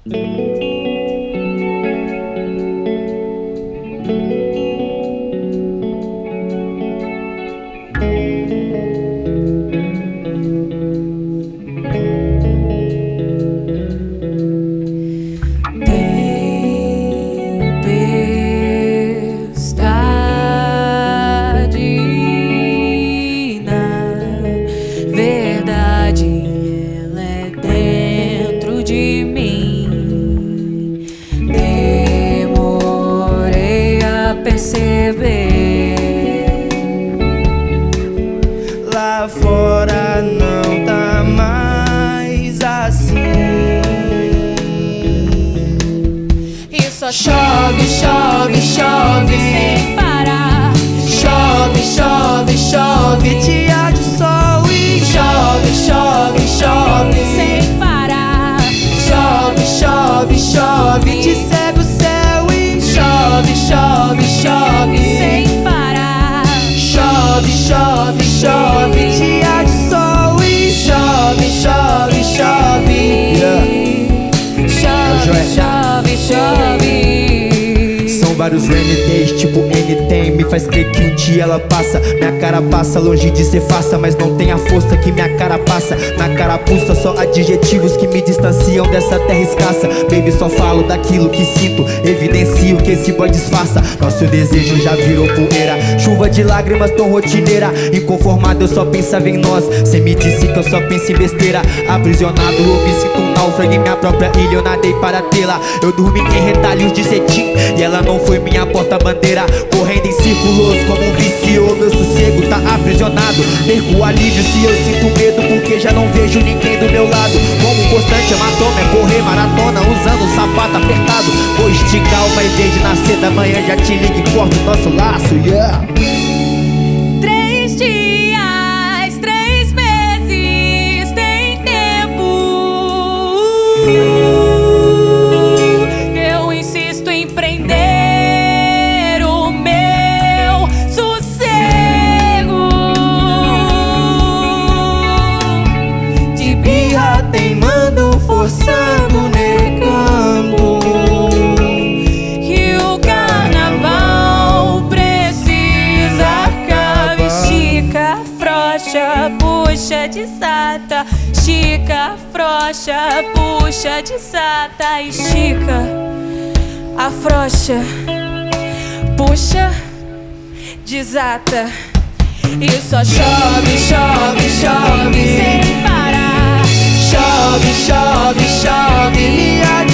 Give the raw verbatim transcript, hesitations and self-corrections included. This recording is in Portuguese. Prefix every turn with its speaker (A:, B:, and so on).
A: Lá fora não tá mais assim.
B: E só chove, chove, chove sem parar.
A: Chove, chove, chove, dia de sol e
B: Chove, chove, chove sem parar.
A: chove, chove, chove, te cega o céu e
B: Chove, chove, chove sem parar.
A: chove, chove, chove, dia de sol e
B: Chove, chove, chove. Chove, chove, chove.
A: São vários rainy days, tipo N-Tem. Me faz crer que um dia ela passa. Minha cara passa, longe de ser faça, mas não tem a força que minha cara passa. Na carapuça só adjetivos que me distanciam dessa terra escassa. Baby, só falo daquilo que sinto, evidencio que esse boy disfarça. Nosso desejo já virou poeira, chuva de lágrimas tão rotineira. Inconformado eu só pensava em nós, cê me disse que eu só penso em besteira. Aprisionado eu me sinto um náufrago em minha própria ilha, eu nadei para tê-la. Eu dormi em retalhos de cetim e ela não foi minha porta-bandeira. Correndo em círculos como um vício, meu sossego tá aprisionado. Perco o alívio se eu sinto medo, porque já não vejo ninguém do meu lado. Como um constante hematoma é correr maratona usando um sapato apertado. Vou esticar uma vez de nascer da manhã, já te ligo e corto o nosso laço, yeah.
B: Três dias, três meses, tem tempo. Eu insisto em prender o meu sossego.
A: De birra teimando, forçando, negando.
B: E o carnaval precisa acabar. Estica, frouxa, puxa, desata. Estica, frouxa, puxa, desata. Estica, afrouxa, puxa, desata. E só chove, chove, chove sem parar.
A: Chove, chove, chove, minha